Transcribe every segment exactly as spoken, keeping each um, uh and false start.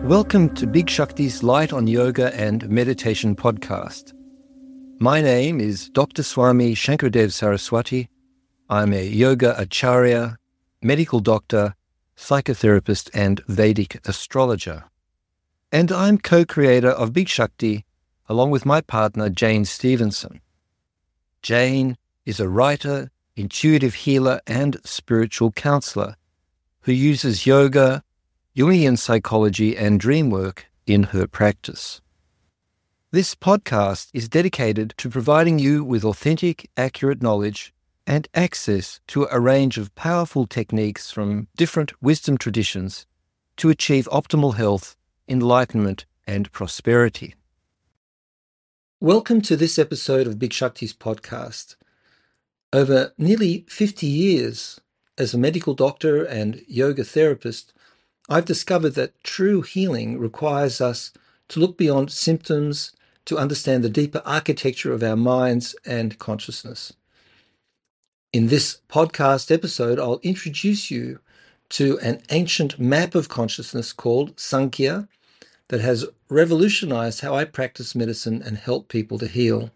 Welcome to Big Shakti's Light on Yoga and Meditation podcast. My name is Doctor Swami Shankardev Saraswati. I'm a yoga acharya, medical doctor, psychotherapist, and Vedic astrologer. And I'm co-creator of Big Shakti, along with my partner, Jane Stevenson. Jane is a writer, intuitive healer, and spiritual counselor who uses yoga, Jungian psychology, and dream work in her practice. This podcast is dedicated to providing you with authentic, accurate knowledge and access to a range of powerful techniques from different wisdom traditions to achieve optimal health, enlightenment, and prosperity. Welcome to this episode of Big Shakti's podcast. Over nearly fifty years as a medical doctor and yoga therapist, I've discovered that true healing requires us to look beyond symptoms to understand the deeper architecture of our minds and consciousness. In this podcast episode, I'll introduce you to an ancient map of consciousness called Sankhya that has revolutionized how I practice medicine and help people to heal.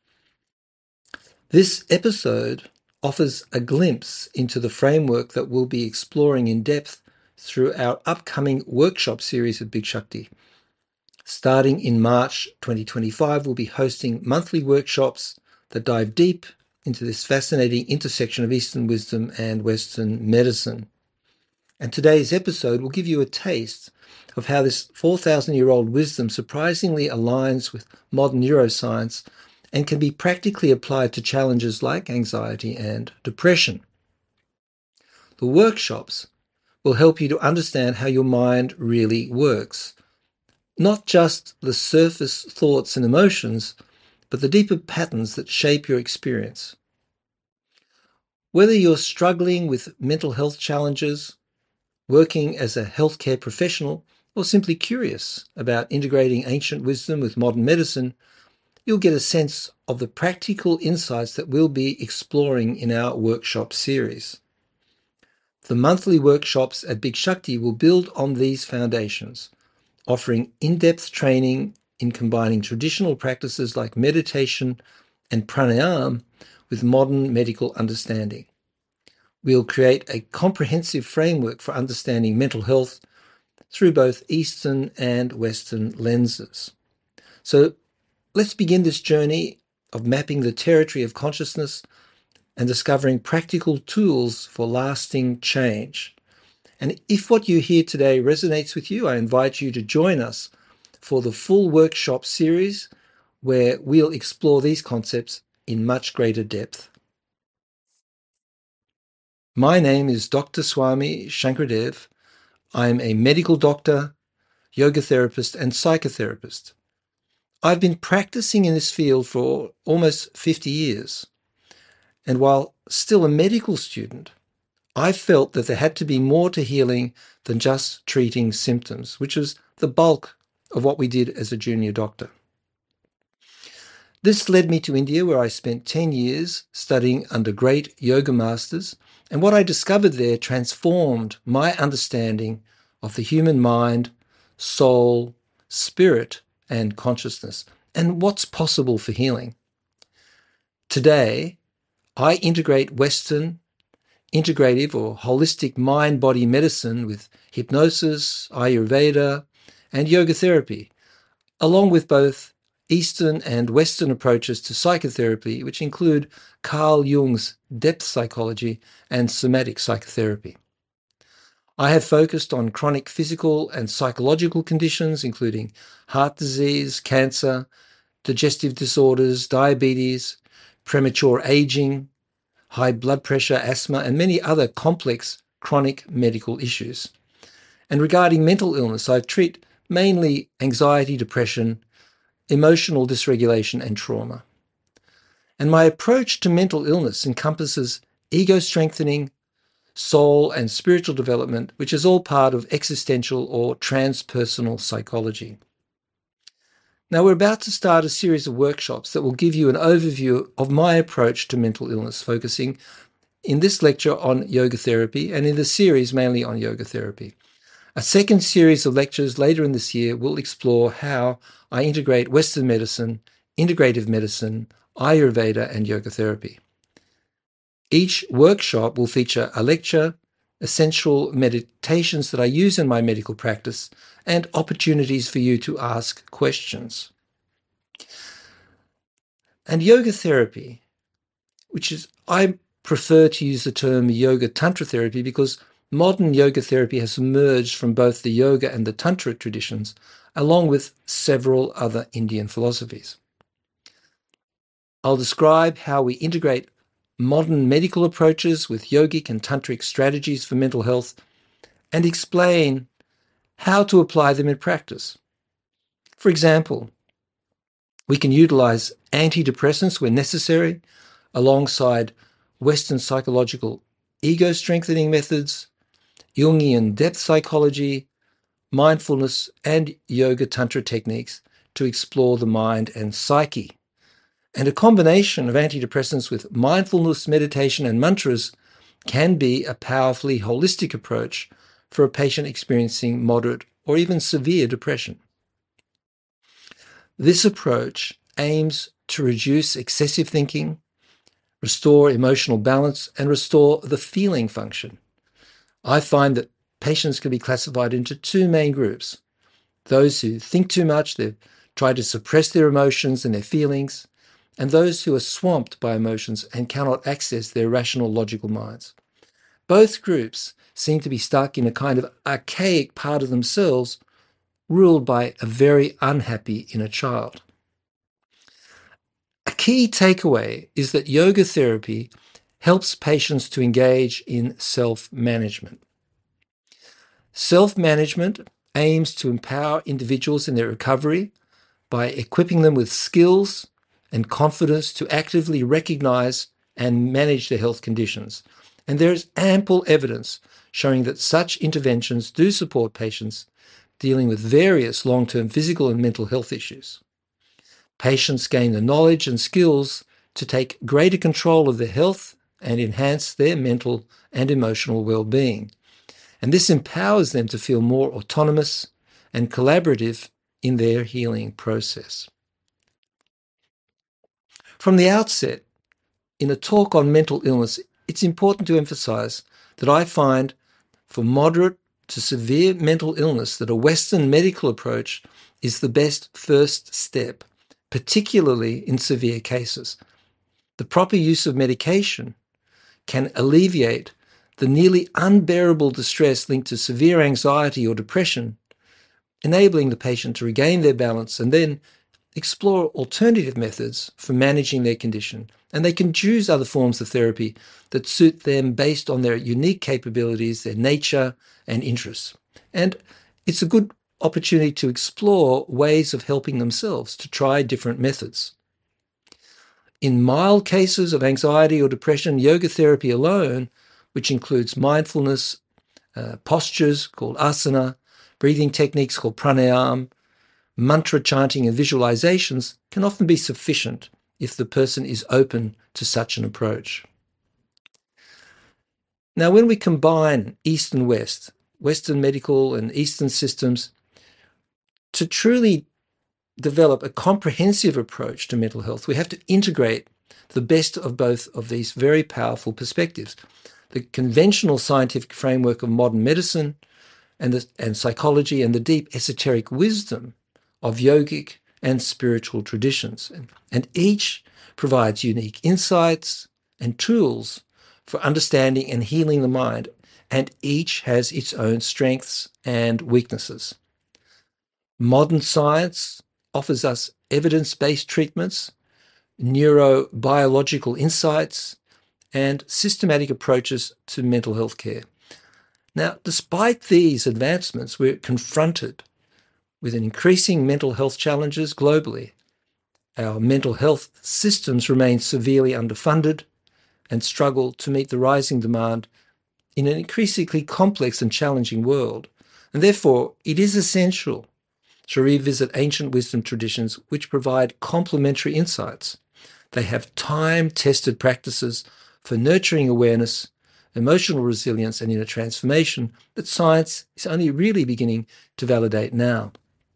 This episode offers a glimpse into the framework that we'll be exploring in depth through our upcoming workshop series at Big Shakti. Starting in March twenty twenty-five, we'll be hosting monthly workshops that dive deep into this fascinating intersection of Eastern wisdom and Western medicine. And today's episode will give you a taste of how this four thousand year old wisdom surprisingly aligns with modern neuroscience and can be practically applied to challenges like anxiety and depression. The workshops will help you to understand how your mind really works. Not just the surface thoughts and emotions, but the deeper patterns that shape your experience. Whether you're struggling with mental health challenges, working as a healthcare professional, or simply curious about integrating ancient wisdom with modern medicine, you'll get a sense of the practical insights that we'll be exploring in our workshop series. The monthly workshops at Big Shakti will build on these foundations, offering in-depth training in combining traditional practices like meditation and pranayama with modern medical understanding. We'll create a comprehensive framework for understanding mental health through both Eastern and Western lenses. So let's begin this journey of mapping the territory of consciousness and discovering practical tools for lasting change. And if what you hear today resonates with you, I invite you to join us for the full workshop series where we'll explore these concepts in much greater depth. My name is Doctor Swami Shankardev. I'm a medical doctor, yoga therapist, and psychotherapist. I've been practicing in this field for almost fifty years. And while still a medical student, I felt that there had to be more to healing than just treating symptoms, which was the bulk of what we did as a junior doctor. This led me to India, where I spent ten years studying under great yoga masters, and what I discovered there transformed my understanding of the human mind, soul, spirit, and consciousness, and what's possible for healing. Today, I integrate Western, integrative or holistic mind-body medicine with hypnosis, Ayurveda, and yoga therapy, along with both Eastern and Western approaches to psychotherapy, which include Carl Jung's depth psychology and somatic psychotherapy. I have focused on chronic physical and psychological conditions, including heart disease, cancer, digestive disorders, diabetes, premature aging, high blood pressure, asthma, and many other complex chronic medical issues. And regarding mental illness, I treat mainly anxiety, depression, emotional dysregulation, and trauma. And my approach to mental illness encompasses ego strengthening, soul and spiritual development, which is all part of existential or transpersonal psychology. Now, we're about to start a series of workshops that will give you an overview of my approach to mental illness, focusing in this lecture on yoga therapy and in the series mainly on yoga therapy. A second series of lectures later in this year will explore how I integrate Western medicine, integrative medicine, Ayurveda, and yoga therapy. Each workshop will feature a lecture, essential meditations that I use in my medical practice, and opportunities for you to ask questions. And yoga therapy, which is, I prefer to use the term yoga tantra therapy because modern yoga therapy has emerged from both the yoga and the tantra traditions, along with several other Indian philosophies. I'll describe how we integrate modern medical approaches with yogic and tantric strategies for mental health and explain how to apply them in practice. For example, we can utilize antidepressants when necessary, alongside Western psychological ego-strengthening methods, Jungian depth psychology, mindfulness, and yoga tantra techniques to explore the mind and psyche. And a combination of antidepressants with mindfulness, meditation, and mantras can be a powerfully holistic approach for a patient experiencing moderate or even severe depression. This approach aims to reduce excessive thinking, restore emotional balance, and restore the feeling function. I find that patients can be classified into two main groups: those who think too much, they try to suppress their emotions and their feelings, and those who are swamped by emotions and cannot access their rational, logical minds. Both groups seem to be stuck in a kind of archaic part of themselves, ruled by a very unhappy inner child. A key takeaway is that yoga therapy helps patients to engage in self-management. Self-management aims to empower individuals in their recovery by equipping them with skills and confidence to actively recognize and manage their health conditions. And there is ample evidence showing that such interventions do support patients dealing with various long-term physical and mental health issues. Patients gain the knowledge and skills to take greater control of their health and enhance their mental and emotional well-being. And this empowers them to feel more autonomous and collaborative in their healing process. From the outset, in a talk on mental illness, it's important to emphasize that I find for moderate to severe mental illness that a Western medical approach is the best first step, particularly in severe cases. The proper use of medication can alleviate the nearly unbearable distress linked to severe anxiety or depression, enabling the patient to regain their balance and then explore alternative methods for managing their condition. And they can choose other forms of therapy that suit them based on their unique capabilities, their nature, and interests. And it's a good opportunity to explore ways of helping themselves, to try different methods. In mild cases of anxiety or depression, yoga therapy alone, which includes mindfulness, uh, postures called asana, breathing techniques called pranayama, mantra chanting and visualizations, can often be sufficient if the person is open to such an approach. Now, when we combine East and West, Western medical and Eastern systems, to truly develop a comprehensive approach to mental health, we have to integrate the best of both of these very powerful perspectives: the conventional scientific framework of modern medicine and, the, and psychology, and the deep esoteric wisdom of yogic and spiritual traditions. And, and each provides unique insights and tools for understanding and healing the mind, and each has its own strengths and weaknesses. Modern science offers us evidence-based treatments, neurobiological insights, and systematic approaches to mental health care. Now, despite these advancements, we're confronted with an increasing mental health challenges globally. Our mental health systems remain severely underfunded and struggle to meet the rising demand in an increasingly complex and challenging world. And therefore, it is essential to revisit ancient wisdom traditions which provide complementary insights. They have time-tested practices for nurturing awareness, emotional resilience, and inner transformation that science is only really beginning to validate now.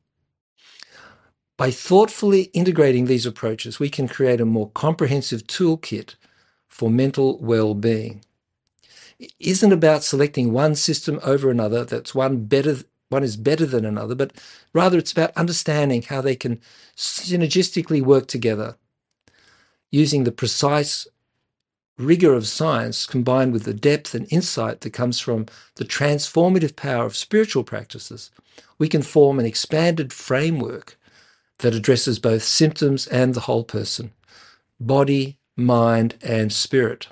By thoughtfully integrating these approaches, we can create a more comprehensive toolkit for mental well-being. It isn't about selecting one system over another, that's one better, one is better than another, but rather it's about understanding how they can synergistically work together, using the precise rigor of science combined with the depth and insight that comes from the transformative power of spiritual practices. We can form an expanded framework that addresses both symptoms and the whole person, body, mind, and spirit.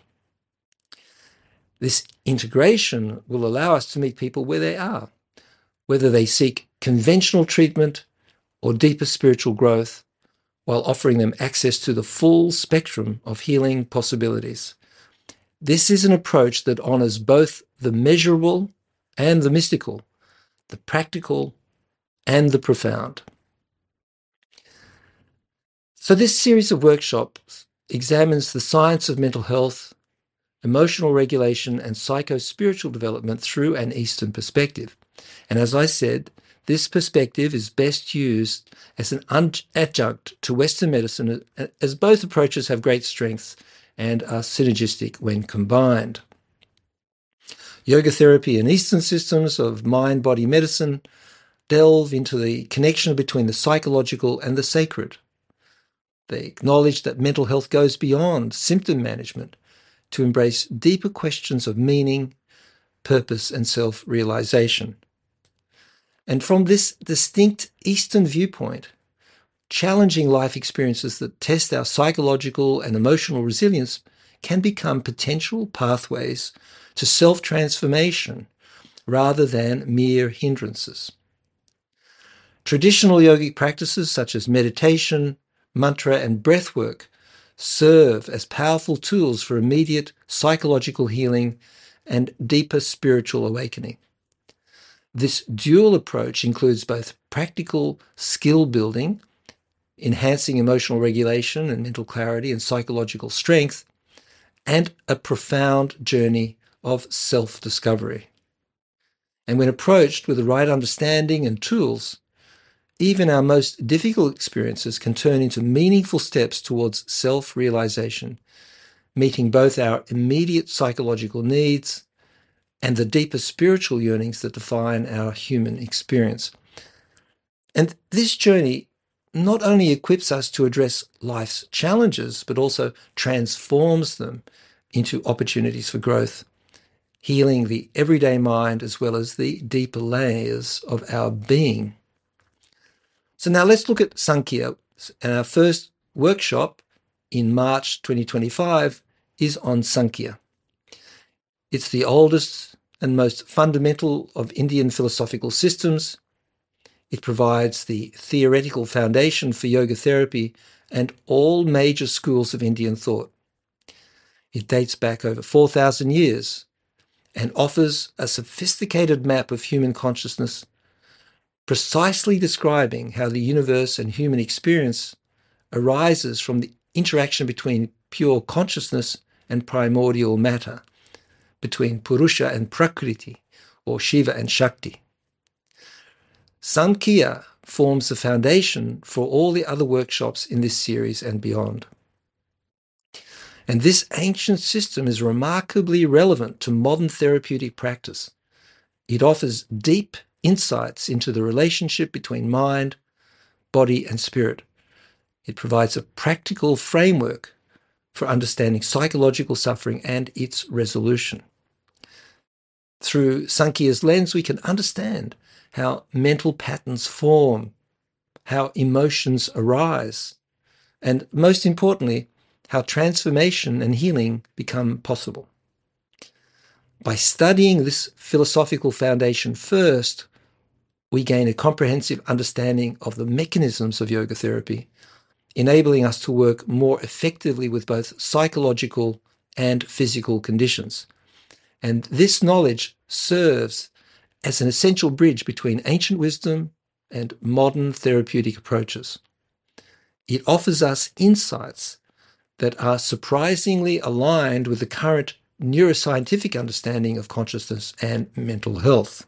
This integration will allow us to meet people where they are, whether they seek conventional treatment or deeper spiritual growth, while offering them access to the full spectrum of healing possibilities. This is an approach that honors both the measurable and the mystical, the practical and the profound. So this series of workshops examines the science of mental health, emotional regulation, and psycho-spiritual development through an Eastern perspective. And as I said, this perspective is best used as an adjunct to Western medicine, as both approaches have great strengths and are synergistic when combined. Yoga therapy and Eastern systems of mind-body medicine delve into the connection between the psychological and the sacred. They acknowledge that mental health goes beyond symptom management to embrace deeper questions of meaning, purpose, and self-realization. And from this distinct Eastern viewpoint, challenging life experiences that test our psychological and emotional resilience can become potential pathways to self-transformation rather than mere hindrances. Traditional yogic practices such as meditation, mantra, and breathwork serve as powerful tools for immediate psychological healing and deeper spiritual awakening. This dual approach includes both practical skill building, enhancing emotional regulation and mental clarity and psychological strength, and a profound journey of self-discovery. And when approached with the right understanding and tools, even our most difficult experiences can turn into meaningful steps towards self-realization, meeting both our immediate psychological needs and the deeper spiritual yearnings that define our human experience. And this journey not only equips us to address life's challenges, but also transforms them into opportunities for growth, healing the everyday mind as well as the deeper layers of our being. So now let's look at Sankhya. And our first workshop in March twenty twenty-five is on Sankhya. It's the oldest and most fundamental of Indian philosophical systems. It provides the theoretical foundation for yoga therapy and all major schools of Indian thought. It dates back over four thousand years and offers a sophisticated map of human consciousness, precisely describing how the universe and human experience arises from the interaction between pure consciousness and primordial matter, between Purusha and Prakriti, or Shiva and Shakti. Sankhya forms the foundation for all the other workshops in this series and beyond. And this ancient system is remarkably relevant to modern therapeutic practice. It offers deep insights into the relationship between mind, body, and spirit. It provides a practical framework for understanding psychological suffering and its resolution. Through Sankhya's lens, we can understand how mental patterns form, how emotions arise, and most importantly, how transformation and healing become possible. By studying this philosophical foundation first, we gain a comprehensive understanding of the mechanisms of yoga therapy, enabling us to work more effectively with both psychological and physical conditions. And this knowledge serves as an essential bridge between ancient wisdom and modern therapeutic approaches. It offers us insights that are surprisingly aligned with the current neuroscientific understanding of consciousness and mental health.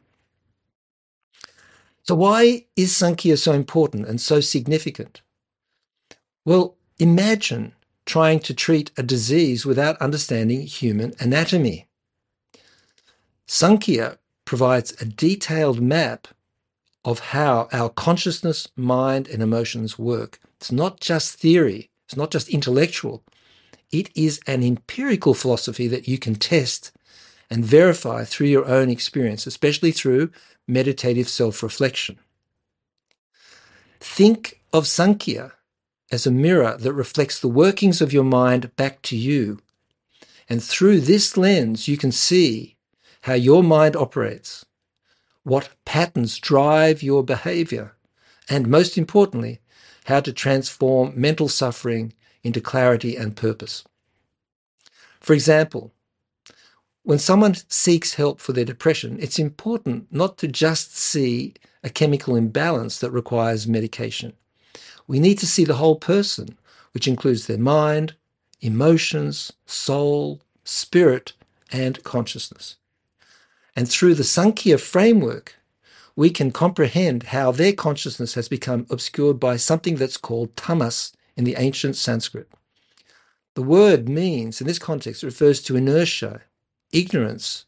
So why is Sankhya so important and so significant? Well, imagine trying to treat a disease without understanding human anatomy. Sankhya provides a detailed map of how our consciousness, mind, and emotions work. It's not just theory, it's not just intellectual. It is an empirical philosophy that you can test and verify through your own experience, especially through meditative self-reflection. Think of Sankhya as a mirror that reflects the workings of your mind back to you. And through this lens, you can see how your mind operates, what patterns drive your behavior, and most importantly, how to transform mental suffering into clarity and purpose. For example, when someone seeks help for their depression, it's important not to just see a chemical imbalance that requires medication. We need to see the whole person, which includes their mind, emotions, soul, spirit, and consciousness. And through the Sankhya framework, we can comprehend how their consciousness has become obscured by something that's called tamas in the ancient Sanskrit. The word means, in this context, it refers to inertia, ignorance,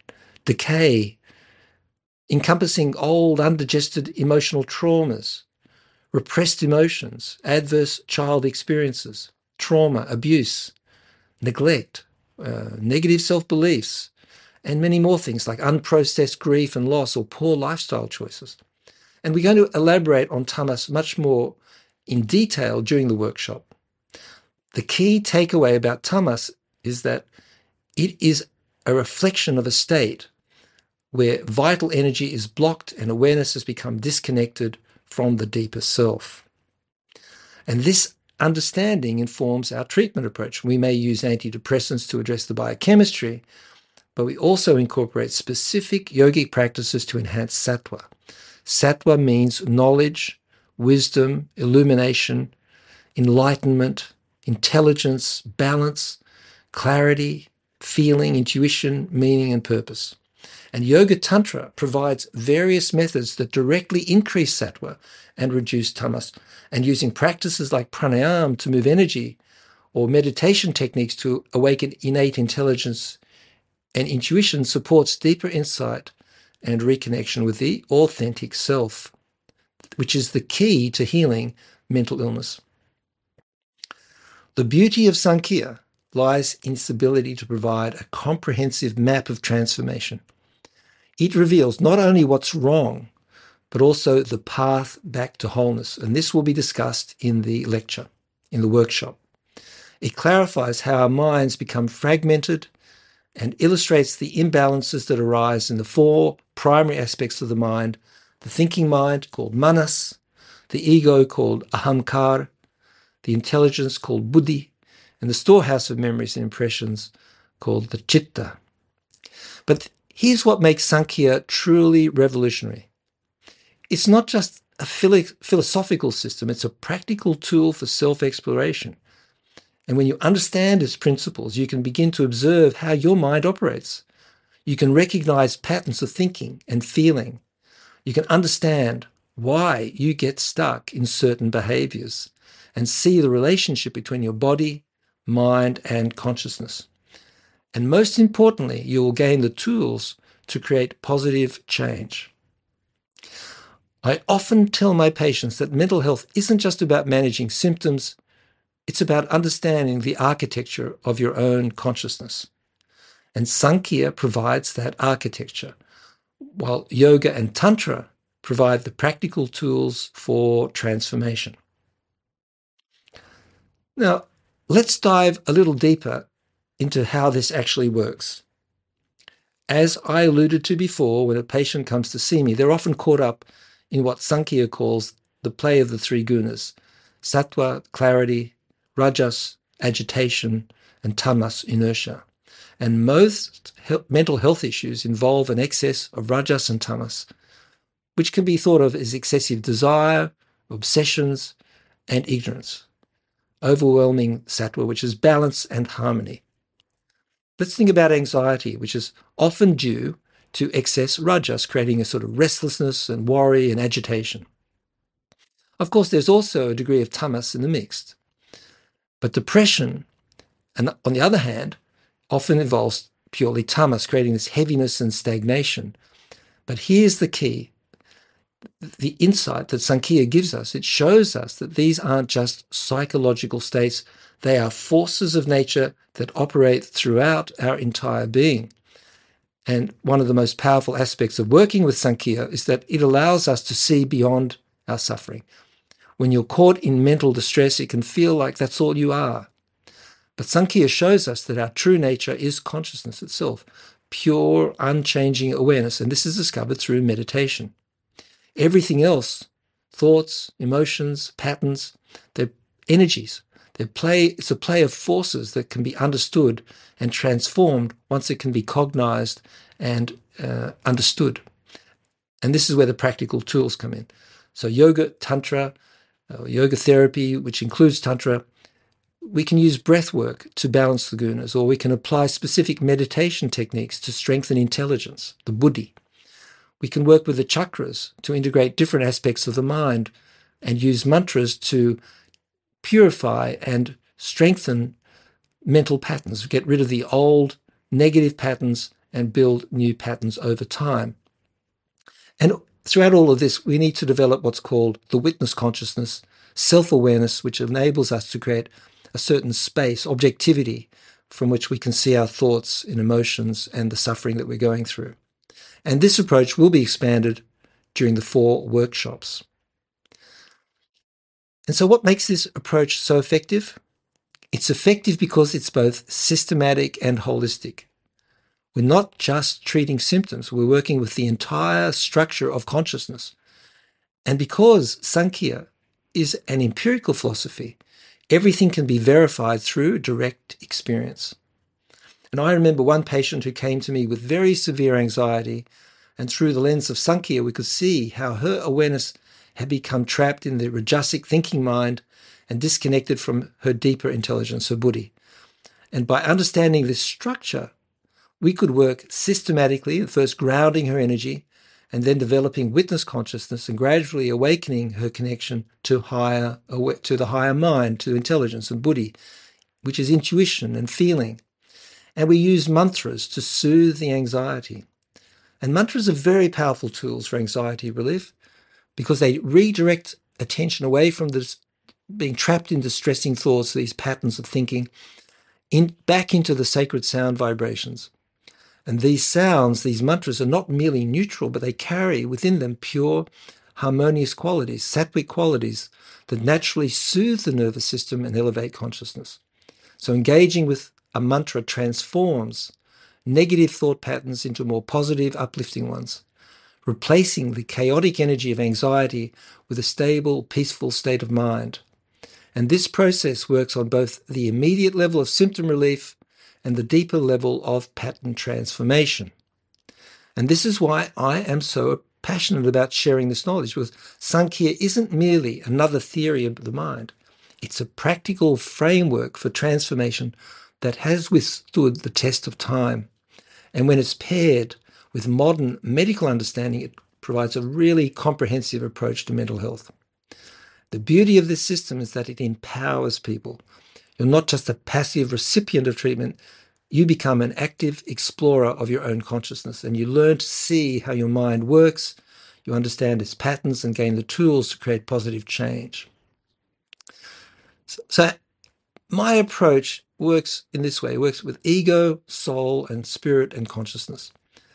decay, encompassing old, undigested emotional traumas, repressed emotions, adverse child experiences, trauma, abuse, neglect, uh, negative self-beliefs, and many more things like unprocessed grief and loss or poor lifestyle choices. And we're going to elaborate on tamas much more in detail during the workshop. The key takeaway about tamas is that it is a reflection of a state where vital energy is blocked and awareness has become disconnected from the deeper self. And this understanding informs our treatment approach. We may use antidepressants to address the biochemistry, but we also incorporate specific yogic practices to enhance sattva. Sattva means knowledge, wisdom, illumination, enlightenment, intelligence, balance, clarity, feeling, intuition, meaning, and purpose. And Yoga Tantra provides various methods that directly increase sattva and reduce tamas. And using practices like pranayama to move energy or meditation techniques to awaken innate intelligence and intuition supports deeper insight and reconnection with the authentic self, which is the key to healing mental illness. The beauty of Sankhya lies in its ability to provide a comprehensive map of transformation. It reveals not only what's wrong, but also the path back to wholeness. And this will be discussed in the lecture, in the workshop. It clarifies how our minds become fragmented and illustrates the imbalances that arise in the four primary aspects of the mind: the thinking mind, called manas, the ego, called ahamkar, the intelligence, called buddhi, and the storehouse of memories and impressions, called the chitta. But here's what makes Sankhya truly revolutionary. It's not just a philosophical system, it's a practical tool for self-exploration. And when you understand its principles, you can begin to observe how your mind operates. You can recognize patterns of thinking and feeling. You can understand why you get stuck in certain behaviors and see the relationship between your body, mind, and consciousness. And most importantly, you will gain the tools to create positive change. I often tell my patients that mental health isn't just about managing symptoms, it's about understanding the architecture of your own consciousness. And Sankhya provides that architecture, while yoga and tantra provide the practical tools for transformation. Now, let's dive a little deeper into how this actually works. As I alluded to before, when a patient comes to see me, they're often caught up in what Sankhya calls the play of the three gunas: sattva, clarity, rajas, agitation, and tamas, inertia. And most he- mental health issues involve an excess of rajas and tamas, which can be thought of as excessive desire, obsessions, and ignorance. Overwhelming sattva, which is balance and harmony. Let's think about anxiety, which is often due to excess rajas, creating a sort of restlessness and worry and agitation. Of course, there's also a degree of tamas in the mix. But depression, and on the other hand, often involves purely tamas, creating this heaviness and stagnation. But here's the key. The insight that Sankhya gives us, it shows us that these aren't just psychological states, they are forces of nature that operate throughout our entire being. And one of the most powerful aspects of working with Sankhya is that it allows us to see beyond our suffering. When you're caught in mental distress, it can feel like that's all you are. But Sankhya shows us that our true nature is consciousness itself, pure, unchanging awareness, and this is discovered through meditation. Everything else, thoughts, emotions, patterns, they're energies. They play, it's a play of forces that can be understood and transformed once it can be cognized and uh, understood. And this is where the practical tools come in. So yoga, tantra, uh, yoga therapy, which includes tantra, we can use breath work to balance the gunas, or we can apply specific meditation techniques to strengthen intelligence, the buddhi. We can work with the chakras to integrate different aspects of the mind and use mantras to purify and strengthen mental patterns, get rid of the old negative patterns and build new patterns over time. And throughout all of this, we need to develop what's called the witness consciousness, self-awareness, which enables us to create a certain space, objectivity, from which we can see our thoughts and emotions and the suffering that we're going through. And this approach will be expanded during the four workshops. And so what makes this approach so effective? It's effective because it's both systematic and holistic. We're not just treating symptoms, we're working with the entire structure of consciousness. And because Sankhya is an empirical philosophy, everything can be verified through direct experience. And I remember one patient who came to me with very severe anxiety, and through the lens of Sankhya, we could see how her awareness had become trapped in the rajasic thinking mind and disconnected from her deeper intelligence, her buddhi. And by understanding this structure, we could work systematically, first grounding her energy, and then developing witness consciousness and gradually awakening her connection to higher, to the higher mind, to intelligence and buddhi, which is intuition and feeling. And we use mantras to soothe the anxiety. And mantras are very powerful tools for anxiety relief because they redirect attention away from this being trapped in distressing thoughts, these patterns of thinking, in, back into the sacred sound vibrations. And these sounds, these mantras, are not merely neutral, but they carry within them pure, harmonious qualities, sattvic qualities that naturally soothe the nervous system and elevate consciousness. So engaging with a mantra transforms negative thought patterns into more positive, uplifting ones, replacing the chaotic energy of anxiety with a stable, peaceful state of mind. And this process works on both the immediate level of symptom relief and the deeper level of pattern transformation. And this is why I am so passionate about sharing this knowledge, because Sankhya isn't merely another theory of the mind. It's a practical framework for transformation that has withstood the test of time. And when it's paired with modern medical understanding, it provides a really comprehensive approach to mental health. The beauty of this system is that it empowers people. You're not just a passive recipient of treatment, you become an active explorer of your own consciousness, and you learn to see how your mind works, you understand its patterns, and gain the tools to create positive change. So, so my approach works in this way. It works with ego, soul, and spirit and consciousness.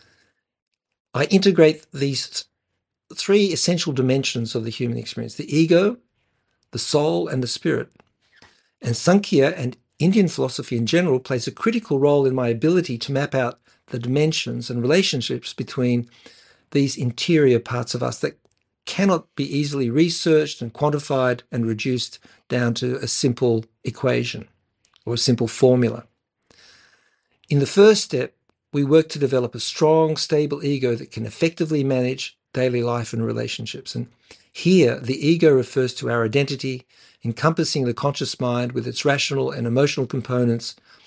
I integrate these three essential dimensions of the human experience: the ego, the soul, and the spirit. And Sankhya and Indian philosophy in general plays a critical role in my ability to map out the dimensions and relationships between these interior parts of us that cannot be easily researched and quantified and reduced down to a simple equation or a simple formula. In the first step, we work to develop a strong, stable ego that can effectively manage daily life and relationships. And here, the ego refers to our identity, encompassing the conscious mind with its rational and emotional components,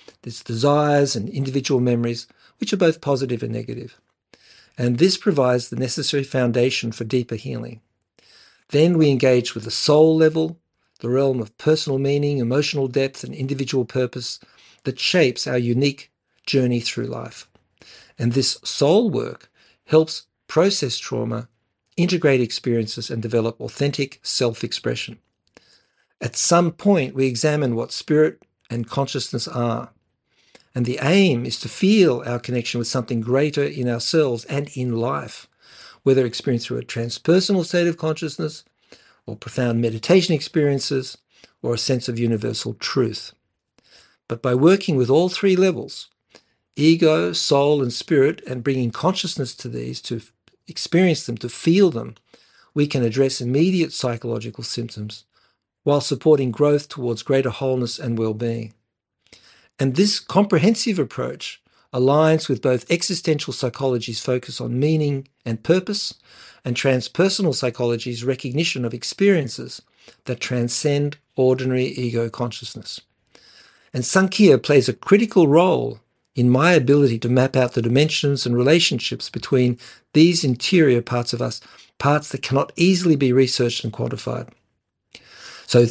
its desires and individual memories, which are both positive and negative. And this provides the necessary foundation for deeper healing. Then we engage with the soul level, the realm of personal meaning, emotional depth, and individual purpose that shapes our unique journey through life. And this soul work helps process trauma, integrate experiences, and develop authentic self-expression. At some point, we examine what spirit and consciousness are. And the aim is to feel our connection with something greater in ourselves and in life, whether experienced through a transpersonal state of consciousness, or profound meditation experiences, or a sense of universal truth. But by working with all three levels, ego, soul, and spirit, and bringing consciousness to these, to experience them, to feel them, we can address immediate psychological symptoms while supporting growth towards greater wholeness and well-being. And this comprehensive approach aligns with both existential psychology's focus on meaning and purpose and transpersonal psychology's recognition of experiences that transcend ordinary ego consciousness. And Sankhya plays a critical role in my ability to map out the dimensions and relationships between these interior parts of us, parts that cannot easily be researched and quantified. So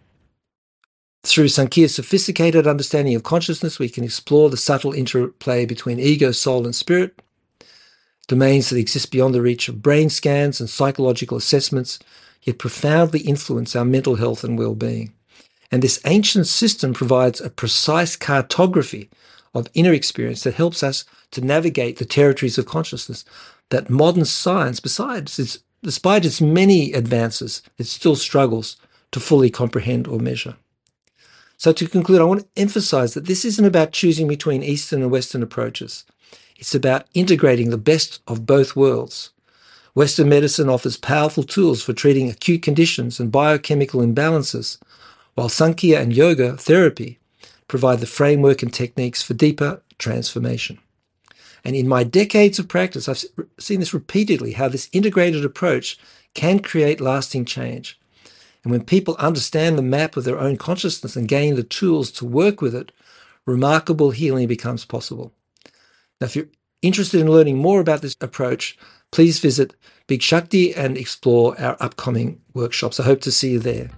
through Sankhya's sophisticated understanding of consciousness, we can explore the subtle interplay between ego, soul, and spirit, domains that exist beyond the reach of brain scans and psychological assessments, yet profoundly influence our mental health and well-being. And this ancient system provides a precise cartography of inner experience that helps us to navigate the territories of consciousness that modern science, besides its, despite its many advances, it still struggles to fully comprehend or measure. So to conclude, I want to emphasize that this isn't about choosing between Eastern and Western approaches. It's about integrating the best of both worlds. Western medicine offers powerful tools for treating acute conditions and biochemical imbalances, while Sankhya and yoga therapy provide the framework and techniques for deeper transformation. And in my decades of practice, I've seen this repeatedly, how this integrated approach can create lasting change. And when people understand the map of their own consciousness and gain the tools to work with it, remarkable healing becomes possible. Now, if you're interested in learning more about this approach, please visit Big Shakti and explore our upcoming workshops. I hope to see you there.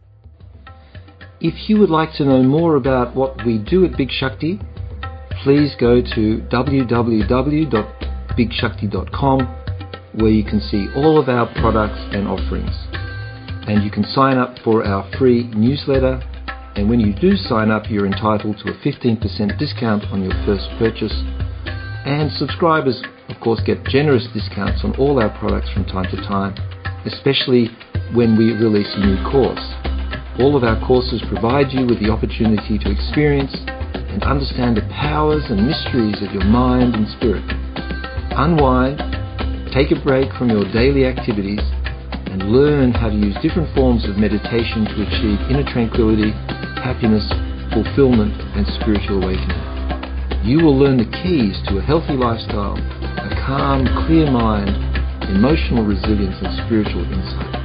If you would like to know more about what we do at Big Shakti, please go to w w w dot big shakti dot com, where you can see all of our products and offerings. And you can sign up for our free newsletter, and when you do sign up, you're entitled to a fifteen percent discount on your first purchase. And subscribers, of course, get generous discounts on all our products from time to time, especially when we release a new course. All of our courses provide you with the opportunity to experience and understand the powers and mysteries of your mind and spirit. Unwind, take a break from your daily activities, and learn how to use different forms of meditation to achieve inner tranquility, happiness, fulfillment, and spiritual awakening. You will learn the keys to a healthy lifestyle, a calm, clear mind, emotional resilience, and spiritual insight.